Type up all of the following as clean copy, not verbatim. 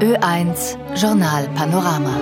Ö1 Journal Panorama.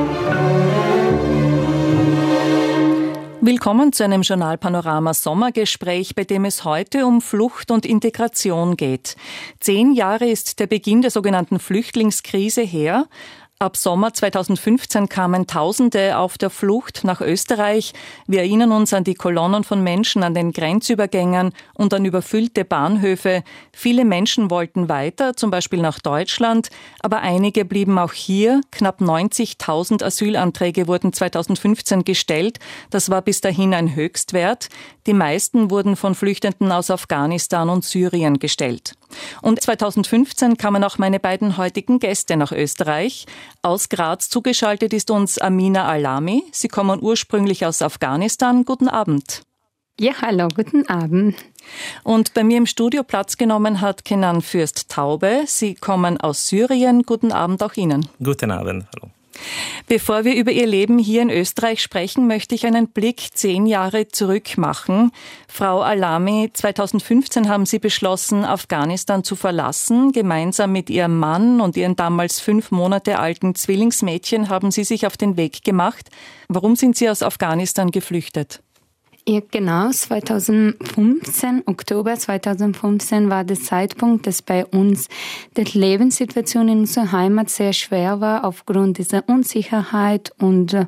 Willkommen zu einem Journal Panorama Sommergespräch, bei dem es heute um Flucht und Integration geht. 10 Jahre ist der Beginn der sogenannten Flüchtlingskrise her. Ab Sommer 2015 kamen Tausende auf der Flucht nach Österreich. Wir erinnern uns an die Kolonnen von Menschen an den Grenzübergängen und an überfüllte Bahnhöfe. Viele Menschen wollten weiter, zum Beispiel nach Deutschland, aber einige blieben auch hier. Knapp 90.000 Asylanträge wurden 2015 gestellt. Das war bis dahin ein Höchstwert. Die meisten wurden von Flüchtenden aus Afghanistan und Syrien gestellt. Und 2015 kamen auch meine beiden heutigen Gäste nach Österreich. Aus Graz zugeschaltet ist uns Amina Alami. Sie kommen ursprünglich aus Afghanistan. Guten Abend. Ja, hallo, guten Abend. Und bei mir im Studio Platz genommen hat Kenan Fürst-Taube. Sie kommen aus Syrien. Guten Abend auch Ihnen. Guten Abend, hallo. Bevor wir über Ihr Leben hier in Österreich sprechen, möchte ich einen Blick 10 Jahre zurück machen. Frau Alami, 2015 haben Sie beschlossen, Afghanistan zu verlassen. Gemeinsam mit Ihrem Mann und Ihren damals 5 Monate alten Zwillingsmädchen haben Sie sich auf den Weg gemacht. Warum sind Sie aus Afghanistan geflüchtet? Ja, genau, Oktober 2015 war der Zeitpunkt, dass bei uns die Lebenssituation in unserer Heimat sehr schwer war, aufgrund dieser Unsicherheit und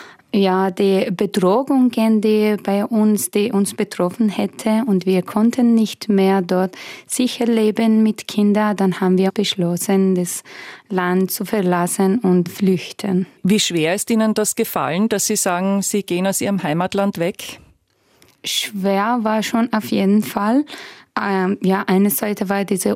die Bedrohungen, die uns betroffen hätte, und wir konnten nicht mehr dort sicher leben mit Kindern. Dann haben wir beschlossen, das Land zu verlassen und flüchten. Wie schwer ist Ihnen das gefallen, dass Sie sagen, Sie gehen aus Ihrem Heimatland weg? Schwer war schon auf jeden Fall. Eine Seite war diese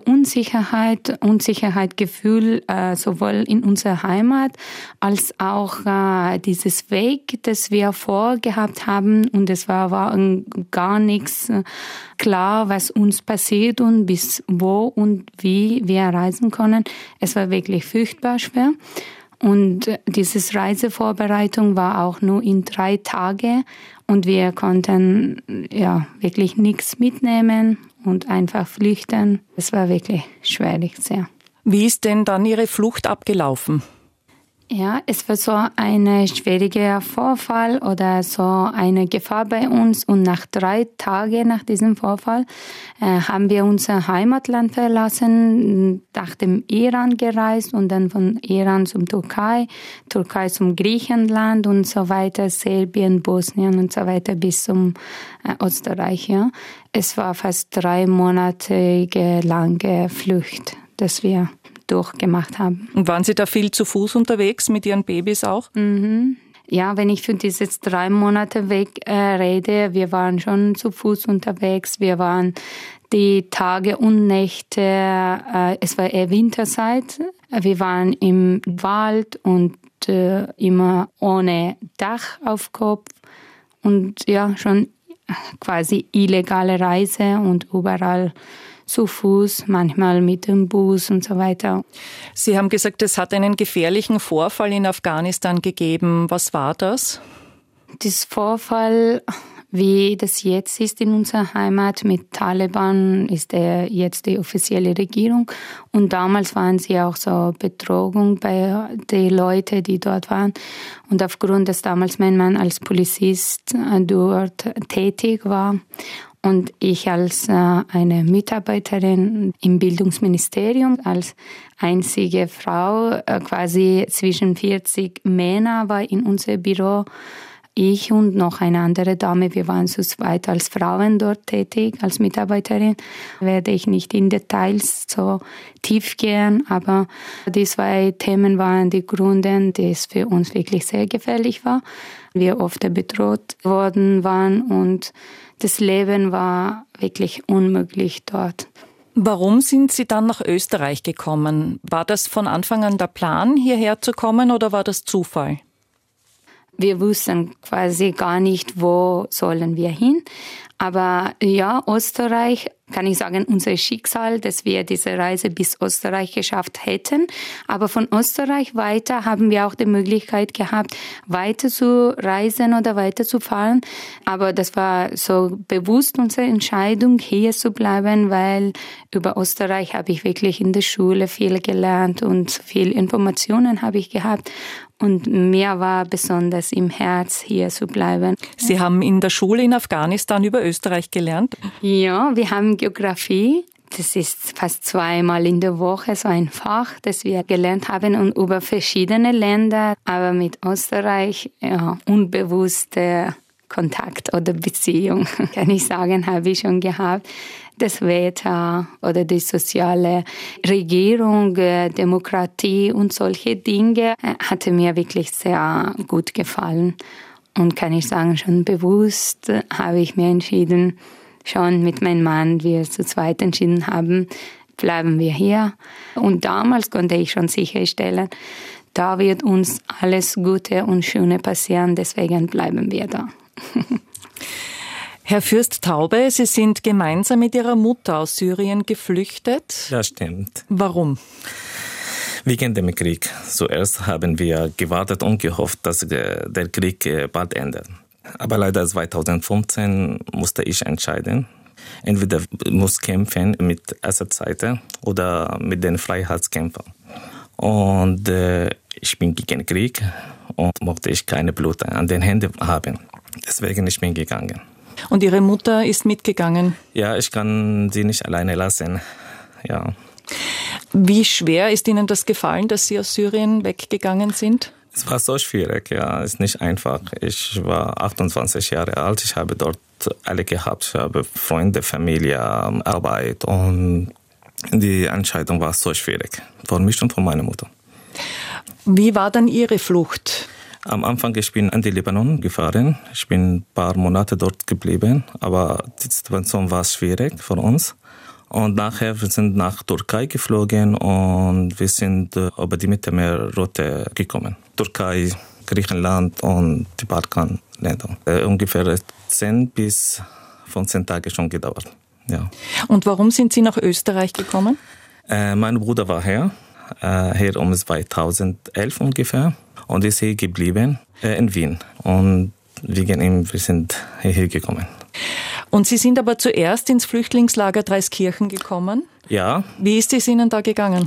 Unsicherheitsgefühl, sowohl in unserer Heimat als auch dieses Weg, das wir vorgehabt haben. Und es war gar nichts klar, was uns passiert und bis wo und wie wir reisen können. Es war wirklich furchtbar schwer. Und diese Reisevorbereitung war auch nur in 3 Tage und wir konnten wirklich nichts mitnehmen und einfach flüchten. Es war wirklich schwierig sehr. Wie ist denn dann Ihre Flucht abgelaufen? Ja, es war so ein schwieriger Vorfall oder so eine Gefahr bei uns. Und nach 3 Tagen nach diesem Vorfall haben wir unser Heimatland verlassen, nach dem Iran gereist und dann von Iran zum Türkei zum Griechenland und so weiter, Serbien, Bosnien und so weiter bis zum Österreich. Ja. Es war fast 3 monatige lange Flucht, dass wir durchgemacht haben. Und waren Sie da viel zu Fuß unterwegs mit Ihren Babys auch? Mhm. Ja, wenn ich für diese 3 Monate weg rede, wir waren schon zu Fuß unterwegs. Wir waren die Tage und Nächte, es war eher Winterzeit. Wir waren im Wald und immer ohne Dach auf Kopf und ja, schon quasi illegale Reise und überall zu Fuß, manchmal mit dem Bus und so weiter. Sie haben gesagt, es hat einen gefährlichen Vorfall in Afghanistan gegeben. Was war das? Das Vorfall, wie das jetzt ist in unserer Heimat mit Taliban, ist jetzt die offizielle Regierung. Und damals waren sie auch so Betrogen bei den Leuten, die dort waren. Und aufgrund, dass damals mein Mann als Polizist dort tätig war, und ich als eine Mitarbeiterin im Bildungsministerium, als einzige Frau, quasi zwischen 40 Männer war in unserem Büro. Ich und noch eine andere Dame, wir waren zu zweit als Frauen dort tätig, als Mitarbeiterin. Werde ich nicht in Details so tief gehen, aber die 2 Themen waren die Gründe, die es für uns wirklich sehr gefährlich war. Wir oft bedroht worden waren und das Leben war wirklich unmöglich dort. Warum sind Sie dann nach Österreich gekommen? War das von Anfang an der Plan, hierher zu kommen, oder war das Zufall? Wir wussten quasi gar nicht, wo sollen wir hin. Aber ja, Österreich, kann ich sagen, unser Schicksal, dass wir diese Reise bis Österreich geschafft hätten. Aber von Österreich weiter haben wir auch die Möglichkeit gehabt, weiter zu reisen oder weiter zu fahren. Aber das war so bewusst unsere Entscheidung, hier zu bleiben, weil über Österreich habe ich wirklich in der Schule viel gelernt und viel Informationen habe ich gehabt. Und mir war besonders im Herz, hier zu bleiben. Sie haben in der Schule in Afghanistan über Österreich gelernt? Ja, wir haben Geografie. Das ist fast 2-mal in der Woche so ein Fach, das wir gelernt haben und über verschiedene Länder. Aber mit Österreich, ja, unbewusste Kontakt oder Beziehung, kann ich sagen, habe ich schon gehabt. Das Wetter oder die soziale Regierung, Demokratie und solche Dinge hatte mir wirklich sehr gut gefallen. Und kann ich sagen, schon bewusst habe ich mir entschieden, schon mit meinem Mann, wir zu zweit entschieden haben, bleiben wir hier. Und damals konnte ich schon sicherstellen, da wird uns alles Gute und Schöne passieren, deswegen bleiben wir da. Herr Fürst Taube, Sie sind gemeinsam mit Ihrer Mutter aus Syrien geflüchtet. Ja, stimmt. Warum? Wegen dem Krieg. Zuerst haben wir gewartet und gehofft, dass der Krieg bald endet. Aber leider 2015 musste ich entscheiden. Entweder muss kämpfen mit Assad-Seite oder mit den Freiheitskämpfern. Und ich bin gegen Krieg und mochte ich keine Blut an den Händen haben. Deswegen ich bin gegangen. Und Ihre Mutter ist mitgegangen? Ja, ich kann sie nicht alleine lassen. Ja. Wie schwer ist Ihnen das gefallen, dass Sie aus Syrien weggegangen sind? Es war so schwierig, ja, es ist nicht einfach. Ich war 28 Jahre alt, ich habe dort alle gehabt. Ich habe Freunde, Familie, Arbeit und die Entscheidung war so schwierig. Für mich und für meine Mutter. Wie war dann Ihre Flucht? Am Anfang, ich bin in die Libanon gefahren. Ich bin ein paar Monate dort geblieben, aber die Situation war schwierig für uns. Und nachher wir sind nach Türkei geflogen und wir sind über die Mittelmeerroute gekommen. Türkei, Griechenland und die Balkanländer. Ungefähr 10 bis 15 Tage schon gedauert. Ja. Und warum sind Sie nach Österreich gekommen? Mein Bruder war hier um 2011 ungefähr. Und ist hier geblieben in Wien. Und wegen ihm, wir sind hierher gekommen. Und Sie sind aber zuerst ins Flüchtlingslager Dreiskirchen gekommen? Ja. Wie ist es Ihnen da gegangen?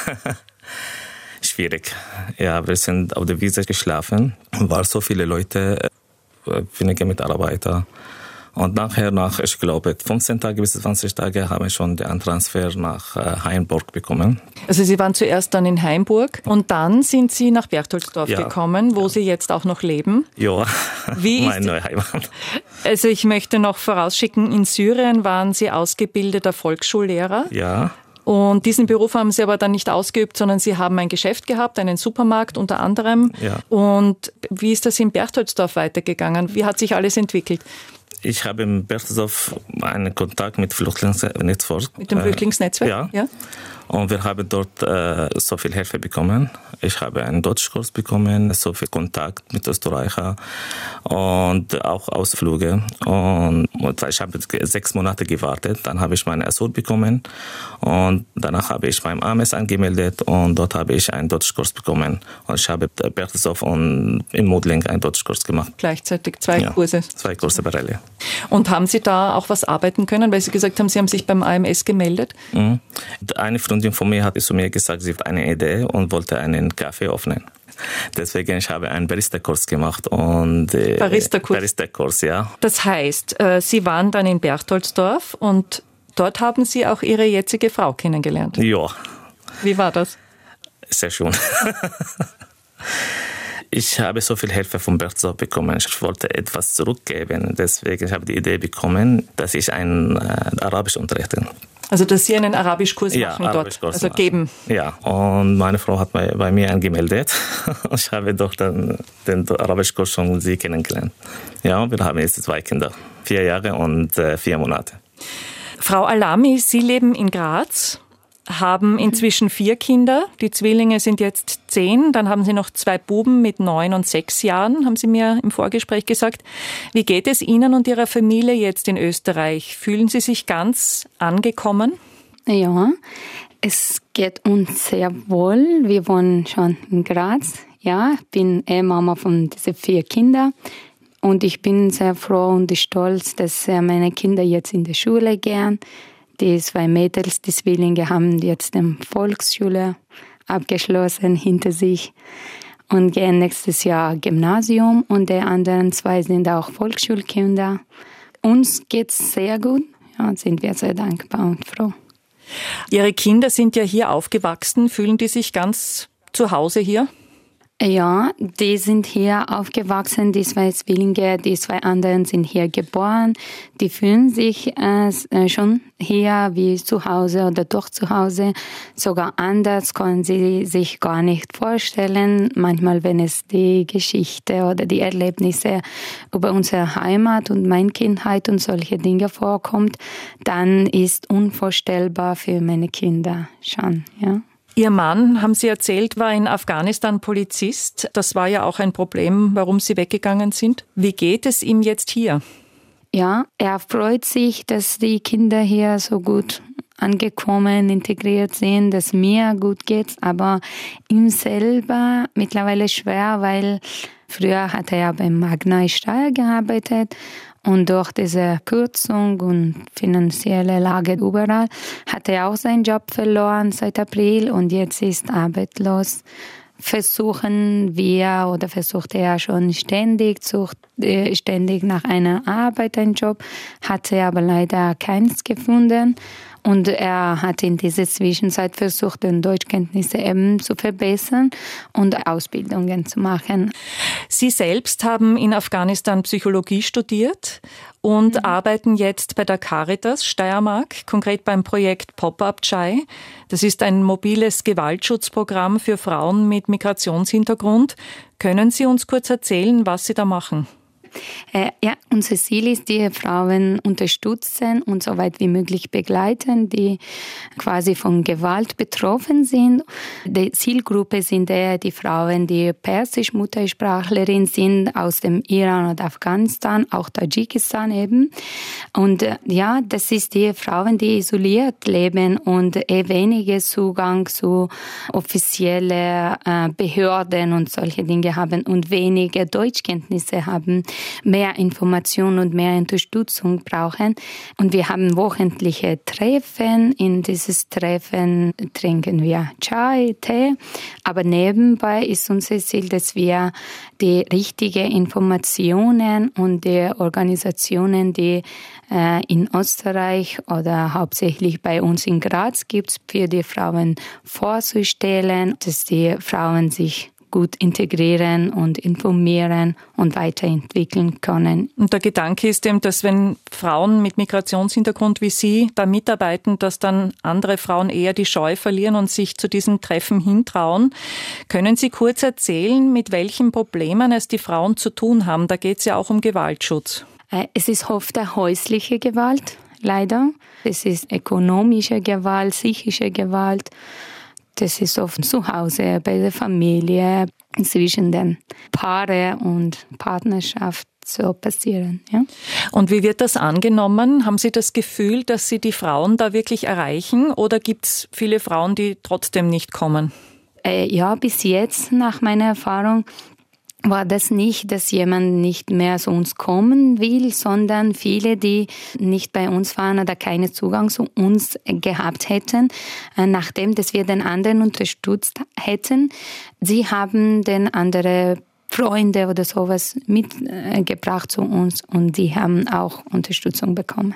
Schwierig. Ja, wir sind auf der Wiese geschlafen. Waren so viele Leute, wenige Mitarbeiter. Und nachher, ich glaube, 15 Tage bis 20 Tage, habe ich schon den Transfer nach Hainburg bekommen. Also Sie waren zuerst dann in Hainburg und dann sind Sie nach Berchtoldsdorf gekommen, wo Sie jetzt auch noch leben. Ja, meine neue Heimat. Also ich möchte noch vorausschicken, in Syrien waren Sie ausgebildeter Volksschullehrer. Ja. Und diesen Beruf haben Sie aber dann nicht ausgeübt, sondern Sie haben ein Geschäft gehabt, einen Supermarkt unter anderem. Ja. Und wie ist das in Berchtoldsdorf weitergegangen? Wie hat sich alles entwickelt? Ich habe in Berchtoldsdorf einen Kontakt mit Flüchtlingsnetzwerk. Mit dem Flüchtlingsnetzwerk? Ja. Und wir haben dort so viel Hilfe bekommen. Ich habe einen Deutschkurs bekommen, so viel Kontakt mit Österreichern und auch Ausflüge. Und ich habe 6 Monate gewartet, dann habe ich meine Asyl bekommen und danach habe ich beim AMS angemeldet und dort habe ich einen Deutschkurs bekommen. Und ich habe in Berchtoldsdorf und in Modling einen Deutschkurs gemacht. Gleichzeitig 2 Kurse? 2 Kurse parallel. Und haben Sie da auch was arbeiten können, weil Sie gesagt haben, Sie haben sich beim AMS gemeldet? Mhm. Eine Freundin von mir hat zu mir gesagt, sie hat eine Idee und wollte einen Kaffee öffnen. Deswegen ich habe einen Barista-Kurs gemacht. Barista-Kurs, ja. Das heißt, Sie waren dann in Berchtoldsdorf und dort haben Sie auch Ihre jetzige Frau kennengelernt? Ja. Wie war das? Sehr schön. Ich habe so viel Hilfe von Berchtoldsdorf bekommen. Ich wollte etwas zurückgeben. Deswegen habe ich die Idee bekommen, dass ich einen Arabisch unterrichte. Also, dass Sie einen Arabischkurs machen dort, also geben. Ja, und meine Frau hat bei mir angemeldet. Ich habe doch dann den Arabischkurs schon sie kennengelernt. Ja, wir haben jetzt 2 Kinder, 4 Jahre und 4 Monate. Frau Alami, Sie leben in Graz, haben inzwischen 4 Kinder. Die Zwillinge sind jetzt 10. Dann haben Sie noch 2 Buben mit 9 und 6 Jahren, haben Sie mir im Vorgespräch gesagt. Wie geht es Ihnen und Ihrer Familie jetzt in Österreich? Fühlen Sie sich ganz angekommen? Ja, es geht uns sehr wohl. Wir wohnen schon in Graz. Ja, ich bin Mama von diesen 4 Kindern. Und ich bin sehr froh und stolz, dass meine Kinder jetzt in die Schule gehen. Die 2 Mädels, die Zwillinge, haben jetzt die Volksschule abgeschlossen hinter sich und gehen nächstes Jahr Gymnasium. Und die anderen 2 sind auch Volksschulkinder. Uns geht's sehr gut. Ja, sind wir sehr dankbar und froh. Ihre Kinder sind ja hier aufgewachsen. Fühlen die sich ganz zu Hause hier? Ja, die sind hier aufgewachsen, die 2 Zwillinge, die 2 anderen sind hier geboren. Die fühlen sich schon hier wie zu Hause oder doch zu Hause. Sogar anders können sie sich gar nicht vorstellen. Manchmal, wenn es die Geschichte oder die Erlebnisse über unsere Heimat und meine Kindheit und solche Dinge vorkommt, dann ist unvorstellbar für meine Kinder schon, ja. Ihr Mann, haben Sie erzählt, war in Afghanistan Polizist. Das war ja auch ein Problem, warum Sie weggegangen sind. Wie geht es ihm jetzt hier? Ja, er freut sich, dass die Kinder hier so gut angekommen, integriert sind, dass mir gut geht. Aber ihm selber mittlerweile schwer, weil früher hat er beim Magna Steyr gearbeitet. Und durch diese Kürzung und finanzielle Lage überall hat er auch seinen Job verloren seit April und jetzt ist arbeitslos. Versucht er schon ständig nach einer Arbeit, einen Job, hat er aber leider keins gefunden. Und er hat in dieser Zwischenzeit versucht, die Deutschkenntnisse eben zu verbessern und Ausbildungen zu machen. Sie selbst haben in Afghanistan Psychologie studiert und arbeiten jetzt bei der Caritas Steiermark, konkret beim Projekt Pop-Up Chai. Das ist ein mobiles Gewaltschutzprogramm für Frauen mit Migrationshintergrund. Können Sie uns kurz erzählen, was Sie da machen? Ja, unser Ziel ist, die Frauen unterstützen und so weit wie möglich begleiten, die quasi von Gewalt betroffen sind. Die Zielgruppe sind die Frauen, die persisch-Muttersprachlerin sind aus dem Iran und Afghanistan, auch Tadschikistan eben. Und ja, das ist die Frauen, die isoliert leben und weniger Zugang zu offiziellen Behörden und solche Dinge haben und weniger Deutschkenntnisse haben, mehr Information und mehr Unterstützung brauchen. Und wir haben wöchentliche Treffen. In dieses Treffen trinken wir Chai, Tee. Aber nebenbei ist unser Ziel, dass wir die richtigen Informationen und die Organisationen, die in Österreich oder hauptsächlich bei uns in Graz gibt, für die Frauen vorzustellen, dass die Frauen sich gut integrieren und informieren und weiterentwickeln können. Und der Gedanke ist eben, dass wenn Frauen mit Migrationshintergrund wie Sie da mitarbeiten, dass dann andere Frauen eher die Scheu verlieren und sich zu diesen Treffen hintrauen. Können Sie kurz erzählen, mit welchen Problemen es die Frauen zu tun haben? Da geht es ja auch um Gewaltschutz. Es ist oft häusliche Gewalt, leider. Es ist ökonomische Gewalt, psychische Gewalt. Das ist oft zu Hause, bei der Familie, zwischen den Paaren und Partnerschaft so passieren. Ja? Und wie wird das angenommen? Haben Sie das Gefühl, dass Sie die Frauen da wirklich erreichen oder gibt es viele Frauen, die trotzdem nicht kommen? Ja, bis jetzt, nach meiner Erfahrung, war das nicht, dass jemand nicht mehr zu uns kommen will, sondern viele, die nicht bei uns waren oder keinen Zugang zu uns gehabt hätten, nachdem dass wir den anderen unterstützt hätten, sie haben den anderen Freunde oder sowas mitgebracht zu uns und die haben auch Unterstützung bekommen.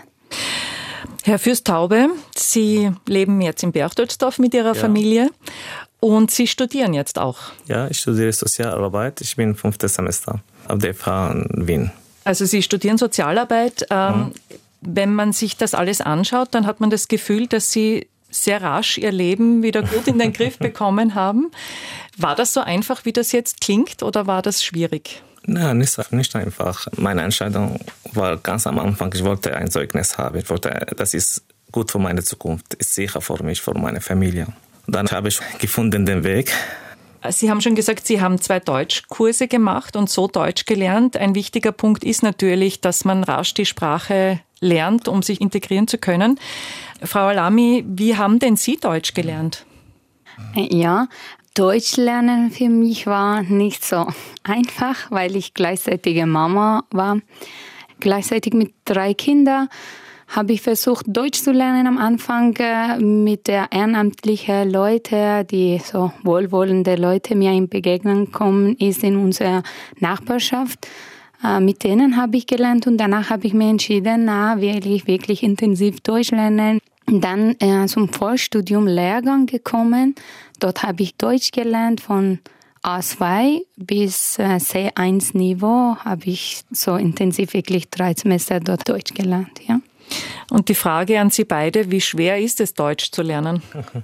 Herr Fürst-Taube, Sie leben jetzt in Berchtoldsdorf mit Ihrer Familie. Und Sie studieren jetzt auch? Ja, ich studiere Sozialarbeit. Ich bin 5. Semester auf der FH in Wien. Also Sie studieren Sozialarbeit. Wenn man sich das alles anschaut, dann hat man das Gefühl, dass Sie sehr rasch Ihr Leben wieder gut in den Griff bekommen haben. War das so einfach, wie das jetzt klingt, oder war das schwierig? Nein, nicht einfach. Meine Entscheidung war ganz am Anfang, ich wollte ein Zeugnis haben. Das ist gut für meine Zukunft, ist sicher für mich, für meine Familie. Und dann habe ich gefunden den Weg. Sie haben schon gesagt, Sie haben 2 Deutschkurse gemacht und so Deutsch gelernt. Ein wichtiger Punkt ist natürlich, dass man rasch die Sprache lernt, um sich integrieren zu können. Frau Alami, wie haben denn Sie Deutsch gelernt? Ja, Deutsch lernen für mich war nicht so einfach, weil ich gleichzeitige Mama war. Gleichzeitig mit 3 Kindern habe ich versucht, Deutsch zu lernen am Anfang mit der ehrenamtlichen Leute, die so wohlwollende Leute mir in Begegnung kommen, ist in unserer Nachbarschaft. Mit denen habe ich gelernt und danach habe ich mir entschieden, wirklich intensiv Deutsch lernen. Dann zum Vorstudium Lehrgang gekommen. Dort habe ich Deutsch gelernt von A2 bis C1-Niveau habe ich so intensiv wirklich 3 Semester dort Deutsch gelernt, ja. Und die Frage an Sie beide, wie schwer ist es, Deutsch zu lernen?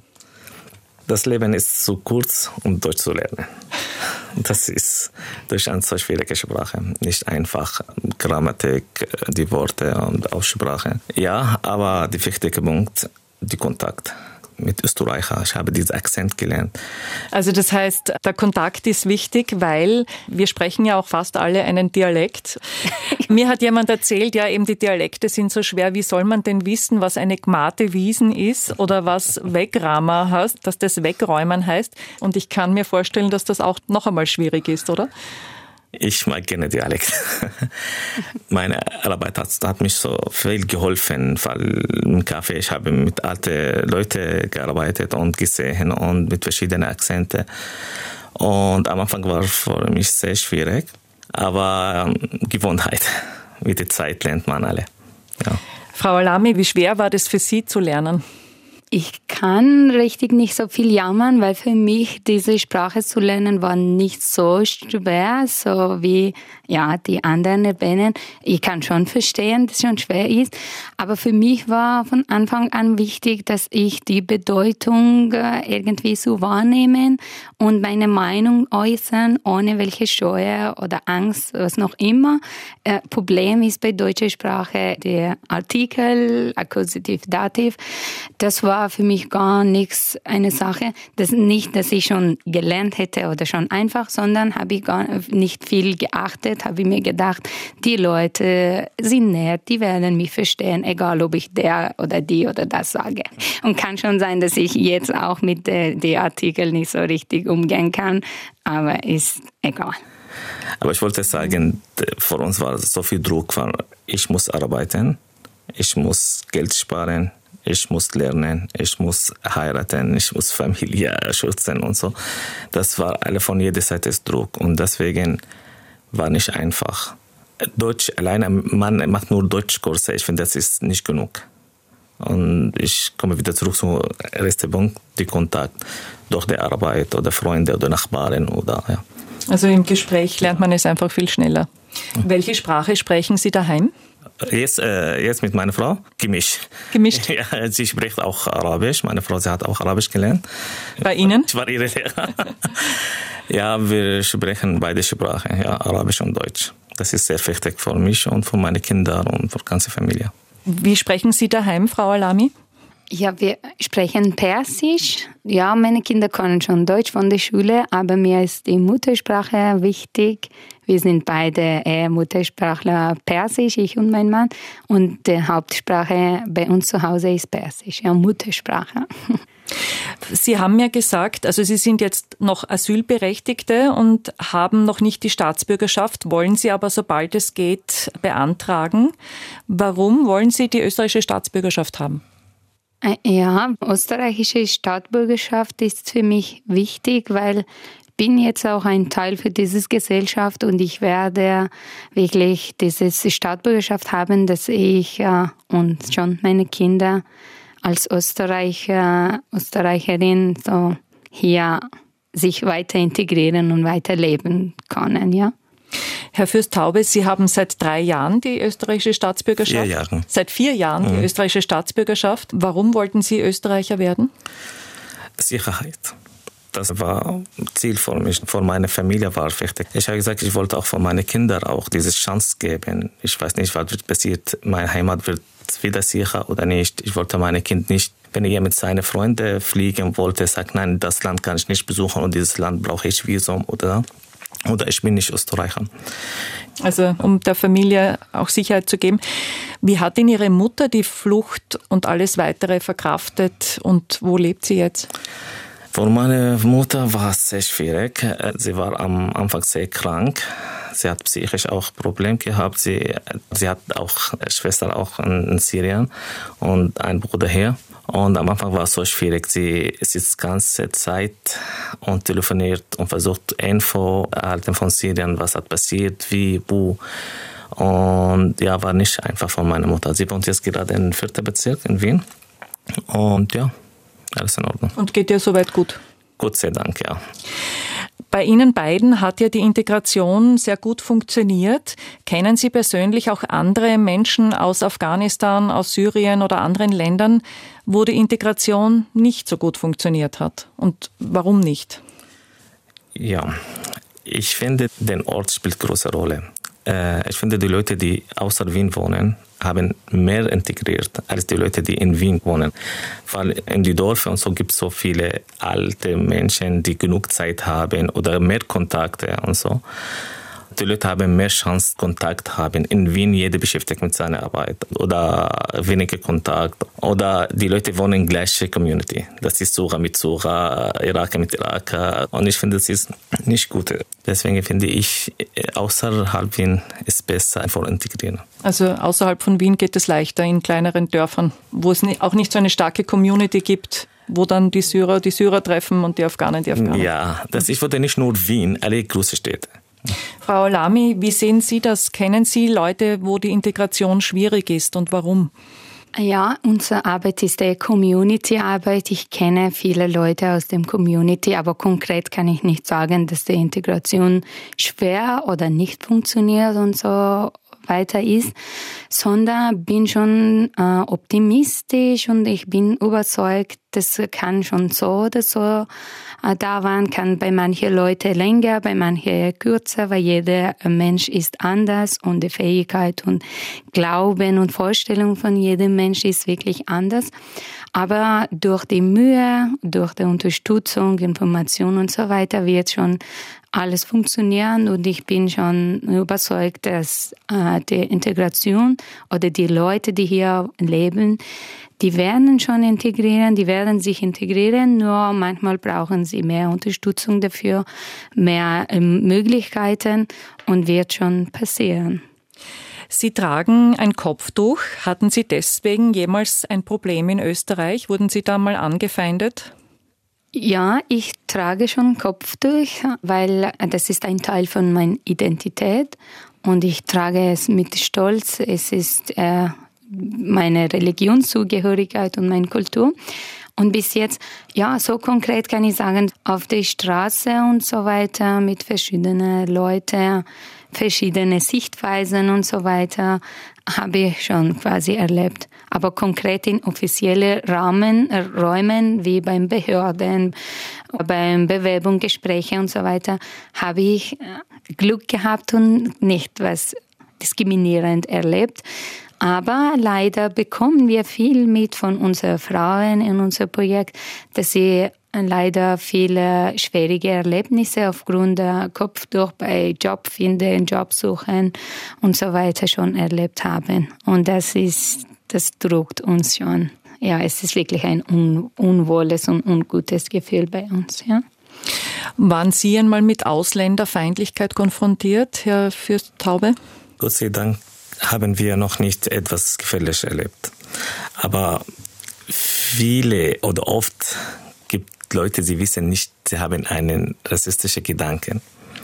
Das Leben ist zu kurz, um Deutsch zu lernen. Das ist durch eine so schwierige Sprache. Nicht einfach Grammatik, die Worte und Aussprache. Ja, aber der wichtige Punkt, die Kontakt mit Österreicher. Ich habe diesen Akzent gelernt. Also das heißt, der Kontakt ist wichtig, weil wir sprechen ja auch fast alle einen Dialekt. Mir hat jemand erzählt, ja eben die Dialekte sind so schwer. Wie soll man denn wissen, was eine Gmate Wiesen ist oder was Wegrama heißt, dass das Wegräumen heißt? Und ich kann mir vorstellen, dass das auch noch einmal schwierig ist, oder? Ich mag gerne Dialekt. Meine Arbeit hat mich so viel geholfen, weil im Café ich habe mit alten Leuten gearbeitet und gesehen und mit verschiedenen Akzenten. Und am Anfang war es für mich sehr schwierig, aber Gewohnheit. Mit der Zeit lernt man alle. Ja. Frau Alami, wie schwer war das für Sie zu lernen? Ich kann richtig nicht so viel jammern, weil für mich diese Sprache zu lernen war nicht so schwer, so wie die anderen erwähnen. Ich kann schon verstehen, dass es schon schwer ist, aber für mich war von Anfang an wichtig, dass ich die Bedeutung irgendwie so wahrnehmen und meine Meinung äußern, ohne welche Scheu oder Angst, was noch immer. Problem ist bei deutscher Sprache der Artikel, Akkusativ, Dativ. Das war für mich gar nichts eine Sache, dass ich schon gelernt hätte oder schon einfach, sondern habe ich gar nicht viel geachtet, habe ich mir gedacht, die Leute sind nett, die werden mich verstehen, egal ob ich der oder die oder das sage. Und kann schon sein, dass ich jetzt auch mit den Artikeln nicht so richtig umgehen kann, aber ist egal. Aber ich wollte sagen, für uns war so viel Druck, weil ich muss arbeiten, ich muss Geld sparen, ich muss lernen, ich muss heiraten, ich muss Familie schützen und so. Das war alle von jeder Seite Druck und deswegen war nicht einfach. Deutsch alleine, man macht nur Deutschkurse, ich finde, das ist nicht genug. Und ich komme wieder zurück zum ersten Punkt, die Kontakt durch die Arbeit oder Freunde oder Nachbarn oder ja. Also im Gespräch lernt man es einfach viel schneller. Welche Sprache sprechen Sie daheim? Jetzt mit meiner Frau gemischt. Gemischt? Ja, sie spricht auch Arabisch. Meine Frau, sie hat auch Arabisch gelernt. Bei Ihnen? Ich war ihre Lehrer. Ja, wir sprechen beide Sprachen, ja, Arabisch und Deutsch. Das ist sehr wichtig für mich und für meine Kinder und für die ganze Familie. Wie sprechen Sie daheim, Frau Alami? Ja, wir sprechen Persisch. Ja, meine Kinder können schon Deutsch von der Schule, aber mir ist die Muttersprache wichtig. Wir sind beide Muttersprachler Persisch, ich und mein Mann. Und die Hauptsprache bei uns zu Hause ist Persisch, ja, Muttersprache. Sie haben ja gesagt, also Sie sind jetzt noch Asylberechtigte und haben noch nicht die Staatsbürgerschaft, wollen Sie aber, sobald es geht, beantragen. Warum wollen Sie die österreichische Staatsbürgerschaft haben? Ja, österreichische Staatsbürgerschaft ist für mich wichtig, weil ich bin jetzt auch ein Teil für diese Gesellschaft und ich werde wirklich diese Staatsbürgerschaft haben, dass ich und schon meine Kinder als Österreicherin so hier sich weiter integrieren und weiter leben können, ja. Herr Fürst-Taube, Sie haben seit 3 Jahren die österreichische Staatsbürgerschaft. 4 Jahre. Seit 4 Jahren die österreichische Staatsbürgerschaft. Warum wollten Sie Österreicher werden? Sicherheit. Das war Ziel für mich, für meine Familie war wichtig. Ich habe gesagt, ich wollte auch für meine Kinder auch diese Chance geben. Ich weiß nicht, was wird passiert. Meine Heimat wird ist wieder sicher oder nicht. Ich wollte meine Kind nicht, wenn er mit seinen Freunden fliegen wollte, sagt, nein, das Land kann ich nicht besuchen und dieses Land brauche ich Visum oder ich bin nicht Österreicher. Also um der Familie auch Sicherheit zu geben. Wie hat denn Ihre Mutter die Flucht und alles Weitere verkraftet und wo lebt sie jetzt? Für meine Mutter war es sehr schwierig. Sie war am Anfang sehr krank. Sie hat psychisch auch Probleme gehabt. Sie hat auch eine Schwester auch in Syrien und einen Bruder hier. Und am Anfang war es so schwierig. Sie sitzt die ganze Zeit und telefoniert und versucht Info erhalten von Syrien, was hat passiert, wie, wo. Und ja, war nicht einfach von meiner Mutter. Sie wohnt jetzt gerade im 4. Bezirk in Wien. Und ja, alles in Ordnung. Und geht ihr soweit gut? Gott sei Dank, ja. Bei Ihnen beiden hat ja die Integration sehr gut funktioniert. Kennen Sie persönlich auch andere Menschen aus Afghanistan, aus Syrien oder anderen Ländern, wo die Integration nicht so gut funktioniert hat? Und warum nicht? Ja, ich finde, der Ort spielt eine große Rolle. Ich finde, die Leute, die außer Wien wohnen, haben mehr integriert als die Leute, die in Wien wohnen. Weil in den Dörfern und so gibt es so viele alte Menschen, die genug Zeit haben oder mehr Kontakte und so. Die Leute haben mehr Chance, Kontakt haben. In Wien jeder beschäftigt mit seiner Arbeit oder weniger Kontakt. Oder die Leute wohnen in der gleichen Community. Das ist Syrer mit Syrer, Iraker mit Iraker. Und ich finde, das ist nicht gut. Deswegen finde ich, außerhalb Wien ist besser für Integrieren. Also außerhalb von Wien geht es leichter in kleineren Dörfern, wo es auch nicht so eine starke Community gibt, wo dann die Syrer treffen und die Afghanen die Afghanen. Ja, das ist nicht nur Wien, alle große Städte. Frau Lamy, wie sehen Sie das? Kennen Sie Leute, wo die Integration schwierig ist und warum? Ja, unsere Arbeit ist eine Community-Arbeit. Ich kenne viele Leute aus dem Community, aber konkret kann ich nicht sagen, dass die Integration schwer oder nicht funktioniert und so weiter ist, sondern bin schon optimistisch und ich bin überzeugt, das kann schon so oder so dauern, kann bei manchen Leuten länger, bei manchen kürzer, weil jeder Mensch ist anders und die Fähigkeit und Glauben und Vorstellung von jedem Mensch ist wirklich anders. Aber durch die Mühe, durch die Unterstützung, Information und so weiter wird schon alles funktionieren und ich bin schon überzeugt, dass die Integration oder die Leute, die hier leben, die werden schon integrieren, die werden sich integrieren, nur manchmal brauchen sie mehr Unterstützung dafür, mehr Möglichkeiten und wird schon passieren. Sie tragen ein Kopftuch. Hatten Sie deswegen jemals ein Problem in Österreich? Wurden Sie da mal angefeindet? Ja, ich trage schon Kopftuch, weil das ist ein Teil von meiner Identität und ich trage es mit Stolz. Es ist meine Religionszugehörigkeit und meine Kultur. Und bis jetzt, ja, so konkret kann ich sagen, auf der Straße und so weiter mit verschiedenen Leuten, verschiedene Sichtweisen und so weiter habe ich schon quasi erlebt. Aber konkret in offiziellen Räumen wie beim Behörden, beim Bewerbungsgesprächen und so weiter habe ich Glück gehabt und nicht was diskriminierend erlebt. Aber leider bekommen wir viel mit von unseren Frauen in unserem Projekt, dass sie leider viele schwierige Erlebnisse aufgrund der Kopftuch bei Jobfinden, Jobsuchen und so weiter schon erlebt haben. Und das drückt uns schon. Ja, es ist wirklich ein unwohles und ungutes Gefühl bei uns. Ja. Waren Sie einmal mit Ausländerfeindlichkeit konfrontiert, Herr Fürst-Taube? Gott sei Dank haben wir noch nicht etwas Gefährliches erlebt. Aber viele oder oft gibt Leute, sie wissen nicht, sie haben einen rassistischen Gedanken.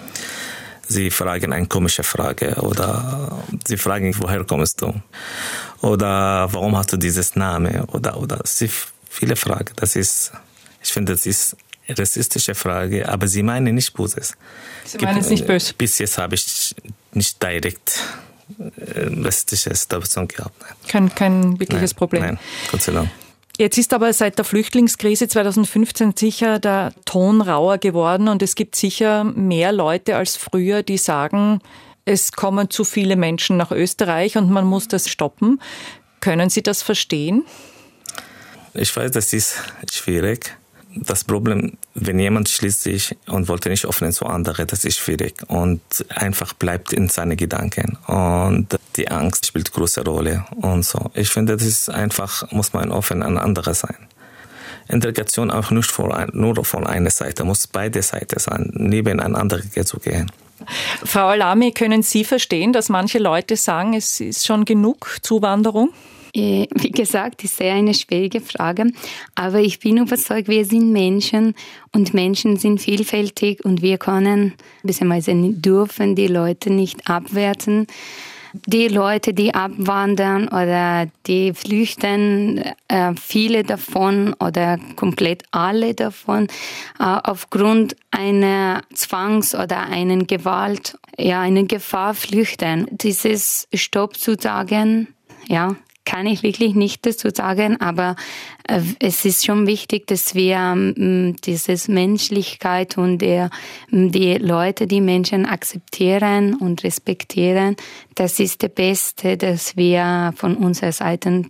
Sie fragen eine komische Frage oder sie fragen, woher kommst du? Oder warum hast du dieses Name? Oder viele Fragen. Ich finde, das ist eine rassistische Frage, aber sie meinen nicht Böses. Sie meinen es nicht böse? Bis jetzt habe ich nicht direkt rassistische Situation gehabt. Kein wirkliches Problem. Nein, Gott sei Dank. Jetzt ist aber seit der Flüchtlingskrise 2015 sicher der Ton rauer geworden und es gibt sicher mehr Leute als früher, die sagen, es kommen zu viele Menschen nach Österreich und man muss das stoppen. Können Sie das verstehen? Ich weiß, das ist schwierig. Das Problem, wenn jemand schließt sich und wollte nicht öffnen zu anderen, das ist schwierig und einfach bleibt in seinen Gedanken und die Angst spielt eine große Rolle und so. Ich finde, das ist einfach, muss man offen an andere sein. Integration auch nicht nur von einer Seite, muss beide Seiten sein, nebeneinander zu gehen. Frau Alami, können Sie verstehen, dass manche Leute sagen, es ist schon genug Zuwanderung? Wie gesagt, ist sehr eine schwierige Frage, aber ich bin überzeugt, wir sind Menschen und Menschen sind vielfältig und wir können bzw. dürfen die Leute nicht abwerten. Die Leute, die abwandern oder die flüchten, viele davon oder komplett alle davon, aufgrund einer Zwangs- oder einer Gewalt, einer Gefahr flüchten. Dieses Stopp zu sagen, kann ich wirklich nicht dazu sagen, aber es ist schon wichtig, dass wir diese Menschlichkeit und die Leute, die Menschen akzeptieren und respektieren, das ist das Beste, das wir von unserer Seite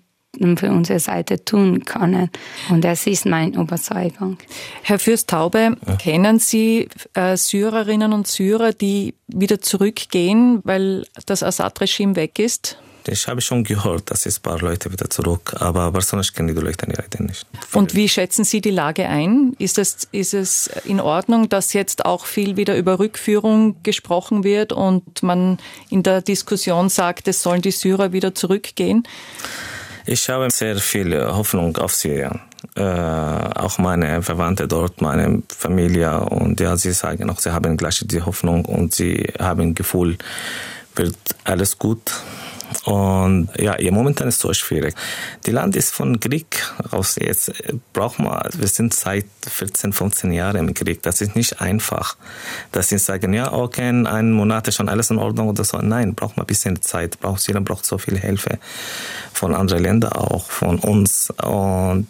tun können. Und das ist meine Überzeugung. Herr Fürst-Taube, kennen Sie Syrerinnen und Syrer, die wieder zurückgehen, weil das Assad-Regime weg ist? Ich habe schon gehört, dass es ein paar Leute wieder zurück, aber persönlich kenne ich die Leute leider nicht. Und wie schätzen Sie die Lage ein? Ist es in Ordnung, dass jetzt auch viel wieder über Rückführung gesprochen wird und man in der Diskussion sagt, es sollen die Syrer wieder zurückgehen? Ich habe sehr viel Hoffnung auf Syrien. Auch meine Verwandte dort, meine Familie, und sie sagen auch, sie haben gleich die Hoffnung und sie haben ein Gefühl, wird alles gut. Und momentan ist es so schwierig. Die Land ist von Krieg raus. Jetzt braucht man, wir sind seit 14, 15 Jahren im Krieg. Das ist nicht einfach. Dass sie sagen, okay, 1 Monat ist schon alles in Ordnung oder so. Nein, braucht man ein bisschen Zeit. Syrien braucht so viel Hilfe. Von anderen Ländern auch, von uns. Und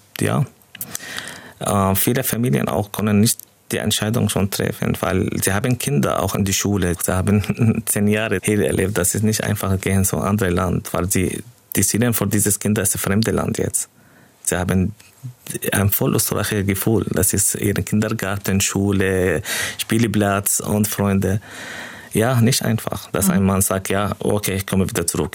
viele Familien auch können nicht die Entscheidung schon treffen, weil sie haben Kinder auch in die Schule. Sie haben 10 Jahre hier erlebt. Das ist nicht einfach gehen zu einem anderen Land, weil die Syrien für dieses Kind ist ein fremdes Land jetzt. Sie haben ein voll österreichisches Gefühl. Das ist ihr Kindergarten, Schule, Spielplatz und Freunde. Ja, nicht einfach, dass ein Mann sagt, okay, ich komme wieder zurück,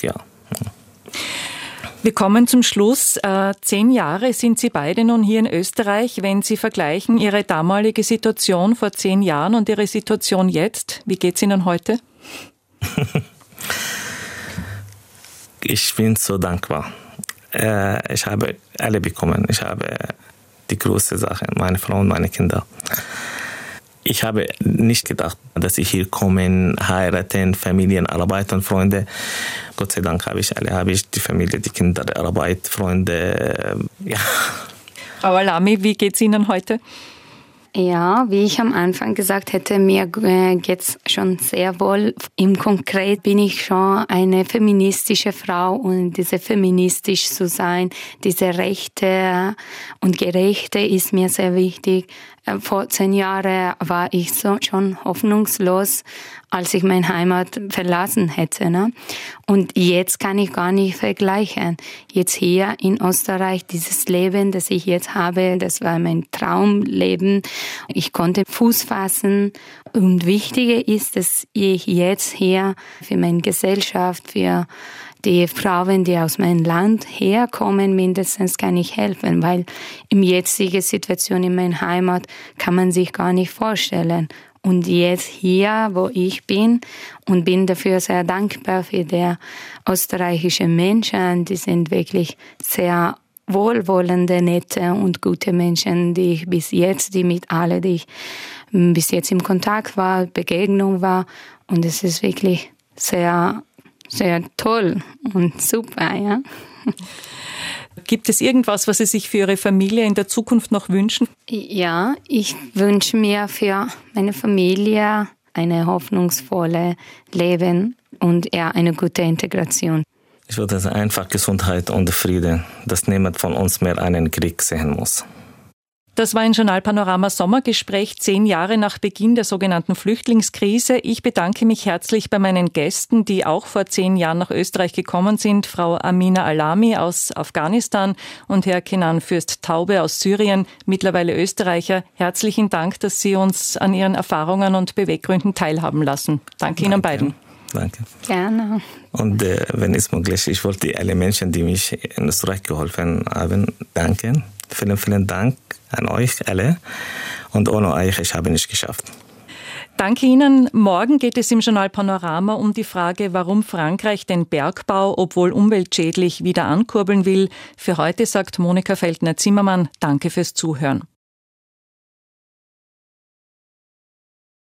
Wir kommen zum Schluss. 10 Jahre sind Sie beide nun hier in Österreich. Wenn Sie vergleichen Ihre damalige Situation vor 10 Jahren und Ihre Situation jetzt, wie geht es Ihnen heute? Ich bin so dankbar. Ich habe alle bekommen. Ich habe die große Sache, meine Frau und meine Kinder. Ich habe nicht gedacht, dass ich hier komme, heiraten, Familien, arbeiten, Freunde. Gott sei Dank habe ich die Familie, die Kinder, die Arbeit, Freunde. Frau Alami, wie geht es Ihnen heute? Ja, wie ich am Anfang gesagt hätte, mir geht's schon sehr wohl. Im Konkret bin ich schon eine feministische Frau und diese feministisch zu sein, diese Rechte und Gerechte ist mir sehr wichtig. Vor 10 Jahren war ich schon hoffnungslos, als ich meine Heimat verlassen hätte, ne? Und jetzt kann ich gar nicht vergleichen. Jetzt hier in Österreich, dieses Leben, das ich jetzt habe, das war mein Traumleben. Ich konnte Fuß fassen. Und wichtiger ist, dass ich jetzt hier für meine Gesellschaft, für die Frauen, die aus meinem Land herkommen, mindestens kann ich helfen, weil in jetzigen Situation in meiner Heimat kann man sich gar nicht vorstellen. Und jetzt hier, wo ich bin, und bin dafür sehr dankbar für die österreichischen Menschen, die sind wirklich sehr wohlwollende, nette und gute Menschen, die ich bis jetzt im Kontakt war, Begegnung war. Und es ist wirklich sehr, sehr toll und super, ja. Gibt es irgendwas, was Sie sich für Ihre Familie in der Zukunft noch wünschen? Ja, ich wünsche mir für meine Familie eine hoffnungsvolle Leben und eine gute Integration. Ich würde sagen, einfach Gesundheit und Frieden, dass niemand von uns mehr einen Krieg sehen muss. Das war ein Journal Panorama Sommergespräch, 10 Jahre nach Beginn der sogenannten Flüchtlingskrise. Ich bedanke mich herzlich bei meinen Gästen, die auch vor 10 Jahren nach Österreich gekommen sind. Frau Amina Alami aus Afghanistan und Herr Kenan Fürst-Taube aus Syrien, mittlerweile Österreicher. Herzlichen Dank, dass Sie uns an Ihren Erfahrungen und Beweggründen teilhaben lassen. Danke Ihnen beiden. Danke. Gerne. Und wenn es möglich ist, ich wollte alle Menschen, die mich in Österreich geholfen haben, danken. Vielen, vielen Dank an euch alle. Und ohne euch, ich habe nicht geschafft. Danke Ihnen. Morgen geht es im Journal Panorama um die Frage, warum Frankreich den Bergbau, obwohl umweltschädlich, wieder ankurbeln will. Für heute sagt Monika Feldner-Zimmermann, danke fürs Zuhören.